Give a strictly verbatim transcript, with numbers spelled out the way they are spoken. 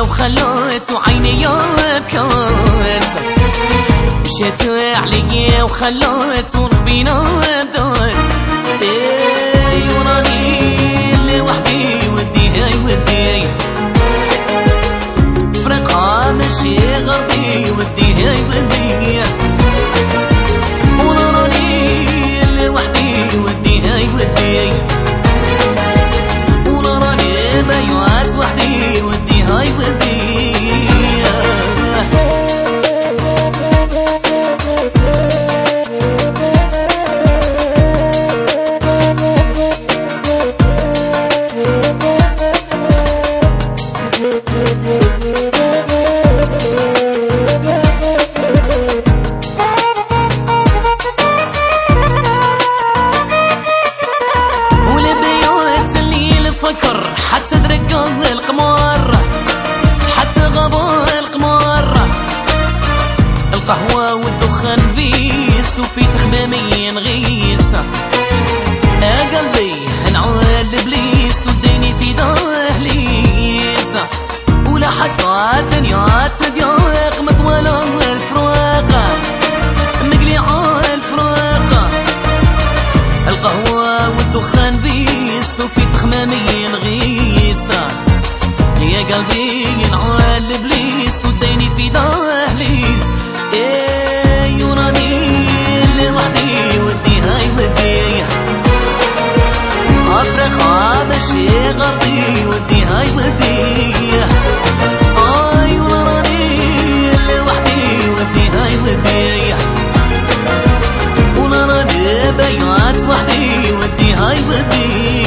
عليا وخلوت وعيني بكوت، مشيت عليا وخلوت وربينا بدوت. اي وراني لوحدي ودي هاي ودي فرقها ماشي غربي ودي هاي ودي، وراني لوحدي ودي هاي ودي، وراني بيوات وحدي ودي هاي ودي. حتى درقوا القمر حتى غابوا القمر، القهوة والدخان فيس وفي تخمامي نغيس. يا قلبي نعول لبليس وديني في دهليس، ولا حتى الدنيا تضيق مطولة الفراق مقليع الفراق، القهوة والدخان فيس وفي تخمامي نغيس. يا قلبي ينعال لبليس وديني في دهليس. اي وراني لوحدي ودي هاي ودي افرقها ماشي غربي ودي هاي ودي. اي وراني لوحدي ودي هاي ودي، وراني بيات وحدي ودي هاي ودي.